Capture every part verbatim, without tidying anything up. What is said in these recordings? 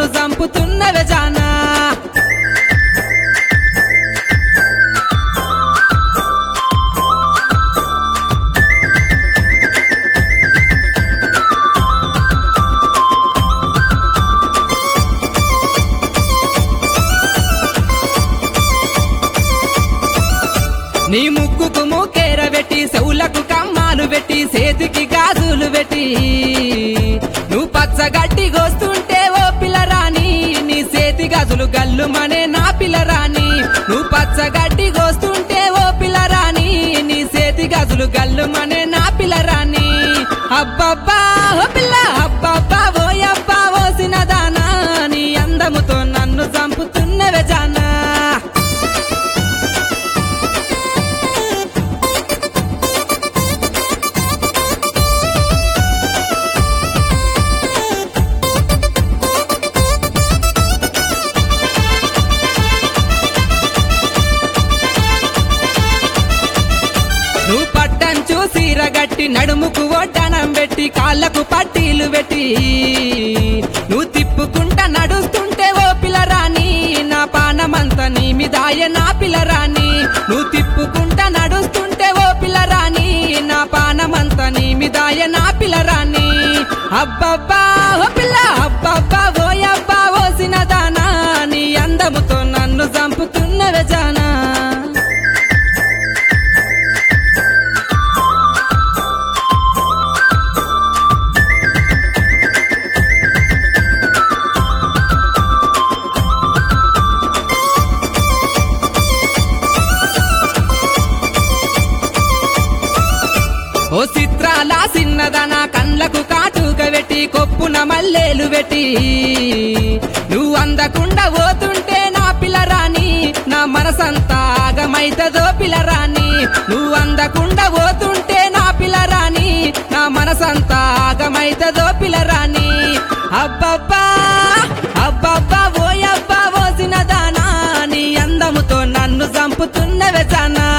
నన్ను చంపుతున్నవే జానా నీ ముక్కుకు మూకేర పెట్టి చెవులకు కమ్మాలు పెట్టి చేతికి గాజులు పెట్టి నువ్వు పచ్చగడ్డి గోస్తుంటే ఓ పిల్లరాని నీ చేతి గాజులు గల్లుమనే నా పిల్లరాని నువ్వు పచ్చగడ్డి గోస్తుంటే ఓ పిల్లరాని నీ చేతి గాజులు గల్లుమనే నా పిల్లరాని అబ్బబ్బా ఓ పిల్ల అబ్బబ్బా ఓయబ్బా ఓసినదానా నీ అందముతో నన్ను చంపుతున్నవే జానా నువ్వు పట్టంచు సీరగట్టి నడుముకు ఒడ్డనం పెట్టి కాళ్ళకు పట్టీలు పెట్టి నువ్వు తిప్పుకుంటా నడుస్తుంటే ఓ పిల్లరాని నా పానమంతా నీ మీదాయ నా పిల్లరాని నువ్వు తిప్పుకుంటా నడుస్తుంటే ఓ పిల్లరాని నా పానమంతా నీ మీదాయ నా పిల్లరాని అబ్బబ్బా ఓ పిల్ల అబ్బబ్బా ఓయబ్బా ఓసినదానా నీ అందముతో నన్ను చంపుతున్నవే జానా ఓ చిత్రాల సిన్నదన కండ్లకు కాటుక పెట్టి కొప్పున మల్లెలు పెట్టి నువ్వు అందకుండా పోతుంటే నా పిల్లరాని నా మనసంతా ఆగమైతదో పిల్లరాని నువ్వు అందకుండా పోతుంటే నా పిల్లరాని నా మనసంతా ఆగమైతదో పిల్లరాని అబ్బబ్బా అబ్బబ్బా ఓయబ్బా ఓసినదానా నీ అందముతో నన్ను చంపుతున్నవే జానా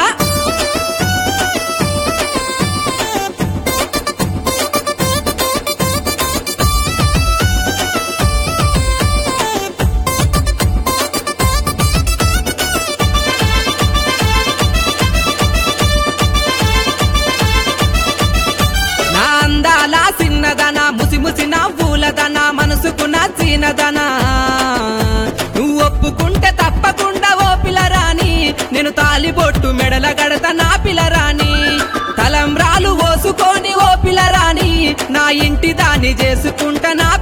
సిన్నదనా ముసి ముసి నవ్వులదనా మనసుకు నచ్చినదనా నువ్వు ఒప్పుకుంటే తప్పకుండా ఓ పిల్లరాని నేను తాలిబొట్టు మెడల గడత నా పిల్లరాని తలంబ్రాలు ఓసుకొని ఓ పిల్లరాని నా ఇంటి దాన్ని చేసుకుంటా నా